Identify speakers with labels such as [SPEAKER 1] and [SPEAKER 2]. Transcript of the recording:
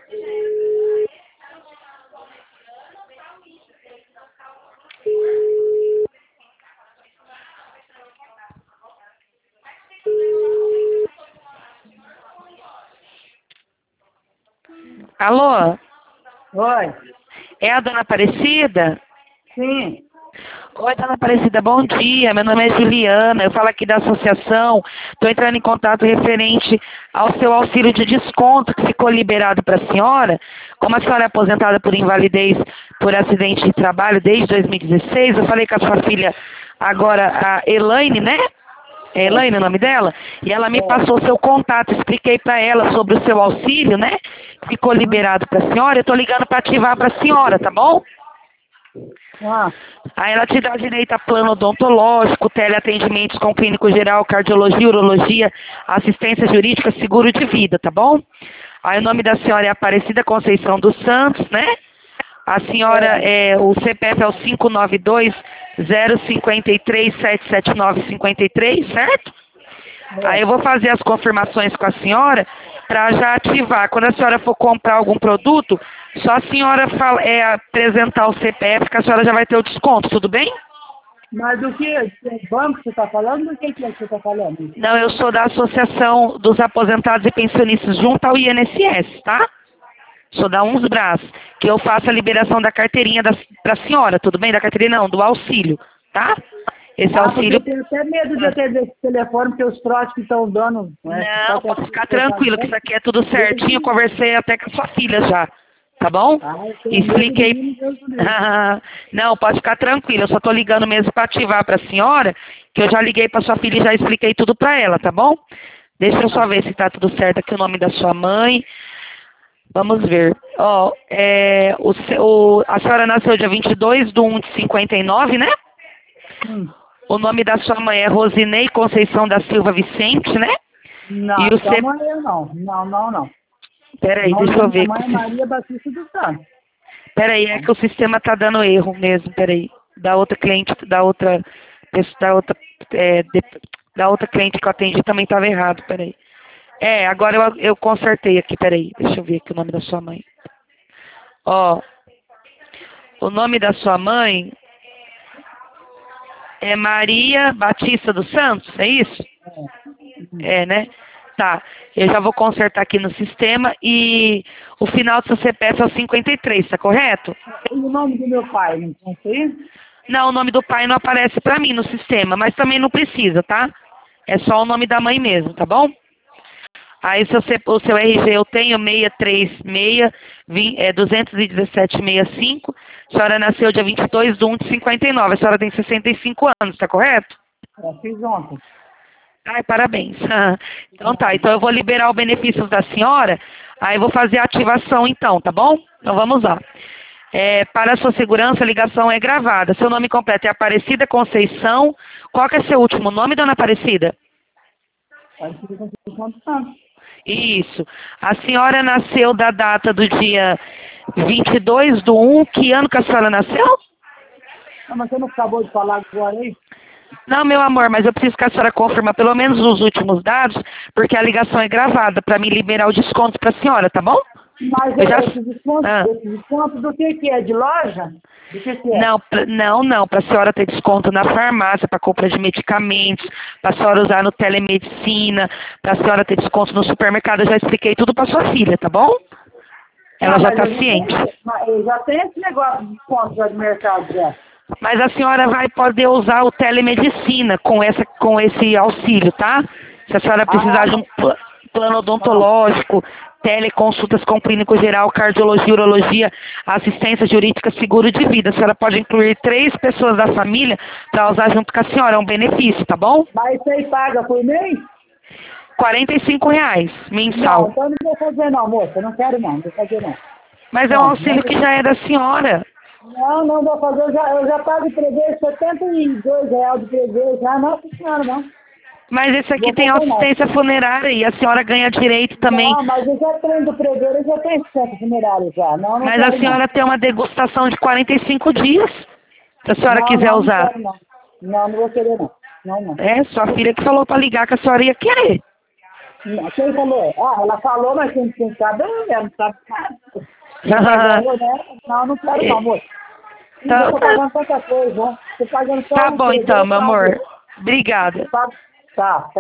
[SPEAKER 1] Alô?
[SPEAKER 2] Oi.
[SPEAKER 1] É a dona Aparecida?
[SPEAKER 2] Sim.
[SPEAKER 1] Oi, dona Aparecida, bom dia. Meu nome é Juliana, eu falo aqui da associação. Estou entrando em contato referente ao seu auxílio de desconto que ficou liberado para a senhora. Como a senhora é aposentada por invalidez por acidente de trabalho desde 2016, eu falei com a sua filha agora, a Elaine, né? É Elaine o nome dela? E ela me passou o seu contato, expliquei para ela sobre o seu auxílio, né? Ficou liberado para a senhora, eu estou ligando para ativar para a senhora, tá bom?
[SPEAKER 2] Ah,
[SPEAKER 1] Aí ela te dá direito a plano odontológico, teleatendimentos com clínico geral, cardiologia, urologia, assistência jurídica, seguro de vida, tá bom? Aí o nome da senhora é Aparecida Conceição dos Santos, né? A senhora, o CPF é o 592-053-779-53, certo? Aí eu vou fazer as confirmações com a senhora para já ativar. Quando a senhora for comprar algum produto, só a senhora apresentar o CPF que a senhora já vai ter o desconto, tudo bem?
[SPEAKER 2] mas do que? Banco você está falando? Do que é que você está falando?
[SPEAKER 1] Não, eu sou da Associação dos Aposentados e Pensionistas junto ao INSS, tá? Sou da Uns Brás, que eu faço a liberação da carteirinha para a senhora, tudo bem? Da carteirinha não, do auxílio, tá? Esse
[SPEAKER 2] Porque
[SPEAKER 1] auxílio...
[SPEAKER 2] eu tenho até medo de atender esse telefone, porque os trotes que estão dando...
[SPEAKER 1] Não, pode ficar tranquilo, que isso aqui é tudo certinho. Eu conversei até com a sua filha já, tá bom?
[SPEAKER 2] Eu tenho
[SPEAKER 1] Expliquei.
[SPEAKER 2] medo de mim, Deus do livre.
[SPEAKER 1] Não, pode ficar tranquilo. Eu só tô ligando mesmo para ativar para a senhora, que eu já liguei para sua filha e já expliquei tudo para ela, tá bom? Deixa eu só ver se tá tudo certo aqui o nome da sua mãe. Vamos ver. Ó, a senhora nasceu dia 22/1/59, né? O nome da sua mãe é Rosinei Conceição da Silva Vicente, né?
[SPEAKER 2] Não,
[SPEAKER 1] E o
[SPEAKER 2] sua mãe não. Não.
[SPEAKER 1] Peraí,
[SPEAKER 2] Não,
[SPEAKER 1] deixa eu ver.
[SPEAKER 2] minha mãe é Maria Batista dos Santos.
[SPEAKER 1] Peraí, é que o sistema tá dando erro mesmo, peraí. Da outra cliente, da outra cliente que eu atendi também estava errado, peraí. Agora eu consertei aqui, peraí. Deixa eu ver aqui o nome da sua mãe. Ó, o nome da sua mãe é Maria Batista dos Santos, é isso? É, né? Tá, eu já vou consertar aqui no sistema e o final do seu CPF é o 53, tá correto?
[SPEAKER 2] E o nome do meu pai, não sei?
[SPEAKER 1] Não, o nome do pai não aparece pra mim no sistema, mas também não precisa, tá? É só o nome da mãe mesmo, tá bom? Aí o seu RG eu tenho 636, 21765. A senhora nasceu dia 22/1/59. A senhora tem 65 anos, tá correto?
[SPEAKER 2] Fiz ontem.
[SPEAKER 1] Ai, parabéns. Então tá, então eu vou liberar o benefício da senhora, aí eu vou fazer a ativação então, tá bom? Então vamos lá. Para a sua segurança, a ligação é gravada. Seu nome completo é Aparecida Conceição. Qual que é seu último nome, dona Aparecida? Isso. A senhora nasceu da data do dia 22/1. Que ano que a senhora nasceu?
[SPEAKER 2] Não, mas você não acabou de falar agora aí?
[SPEAKER 1] Não, meu amor, mas eu preciso que a senhora confirme pelo menos os últimos dados, porque a ligação é gravada para me liberar o desconto para a senhora, tá bom?
[SPEAKER 2] Mas esse desconto do que é? De loja? Do que é?
[SPEAKER 1] Não, para a senhora ter desconto na farmácia, para compra de medicamentos, para a senhora usar no telemedicina, para a senhora ter desconto no supermercado. Eu já expliquei tudo para sua filha, tá bom? Ela já está ciente.
[SPEAKER 2] Eu já tenho esse negócio de desconto já de mercado já.
[SPEAKER 1] Mas a senhora vai poder usar o telemedicina com esse auxílio, tá? Se a senhora precisar de um plano odontológico, teleconsultas com clínico geral, cardiologia, urologia, assistência jurídica, seguro de vida. A senhora pode incluir 3 pessoas da família para usar junto com a senhora. É um benefício, tá bom?
[SPEAKER 2] Mas isso aí paga por mês?
[SPEAKER 1] R$ 45 mensal.
[SPEAKER 2] Não, então não vou fazer não, moça. Não quero não, não vou fazer não.
[SPEAKER 1] Mas é um auxílio que já é da senhora.
[SPEAKER 2] Não vou fazer. Eu já pago prejuízo, R$ 72 de prejuízo já. Nossa senhora, não.
[SPEAKER 1] Mas esse aqui tem assistência funerária e a senhora ganha direito também.
[SPEAKER 2] Não, mas eu já tenho do prejuízo, eu já tenho assistência funerária já. Não
[SPEAKER 1] mas a senhora tem uma degustação de 45 dias, se a senhora quiser usar.
[SPEAKER 2] Não vou querer não. Não.
[SPEAKER 1] Sua filha que falou para ligar que a senhora ia querer.
[SPEAKER 2] Quem falou? Ah, ela falou, mas quem sabe, ela não sabe nada. Não, não quero não, moço.
[SPEAKER 1] Tá,
[SPEAKER 2] Eu tô pagando tanta coisa, né? Tô pagando só
[SPEAKER 1] tá
[SPEAKER 2] um
[SPEAKER 1] bom
[SPEAKER 2] CD,
[SPEAKER 1] então, meu
[SPEAKER 2] sabe?
[SPEAKER 1] amor. Obrigada.
[SPEAKER 2] Tá, tá.